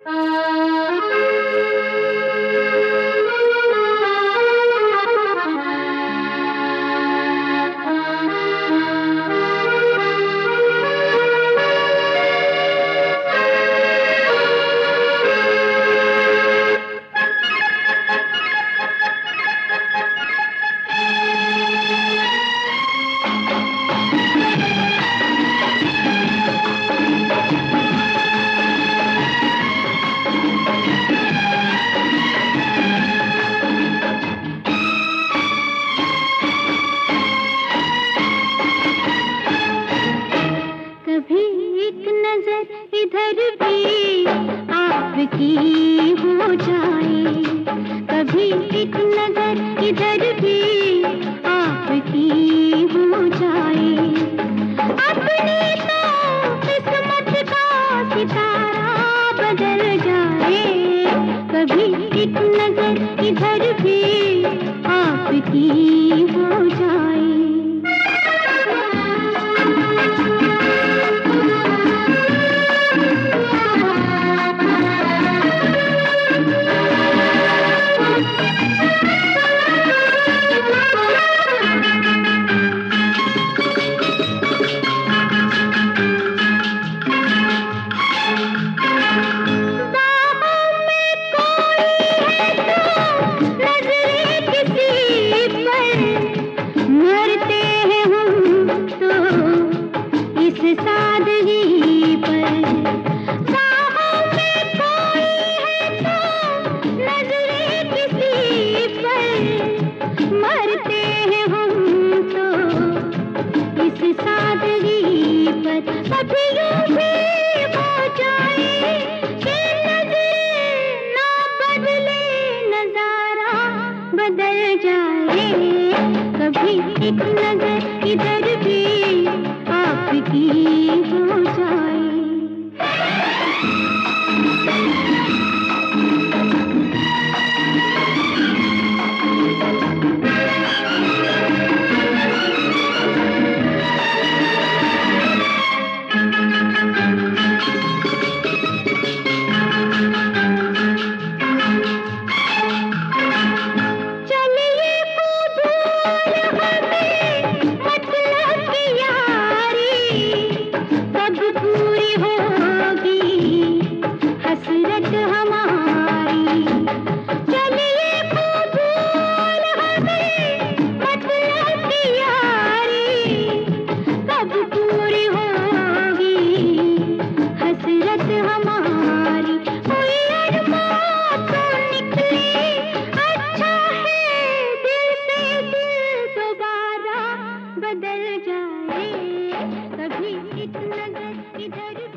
कभी एक नजर इधर भी आपकी हो जाए, कभी एक नजर इधर भी आपकी हो जाए। अपनी तो किस्मत का सितारा बदल जाए, कभी एक नजर इधर भी आपकी हो जाए। सादगी पर बाहों में कोई है तो नजरें किसी पर, मरते हैं हम तो इस सादगी पर। कभी यूं भी हो जाए कि नजरें ना बदले, नजारा बदल जाए, कभी एक नजर इधर भी आपकी हो जाए। बदल जाए, कभी एक नजर इधर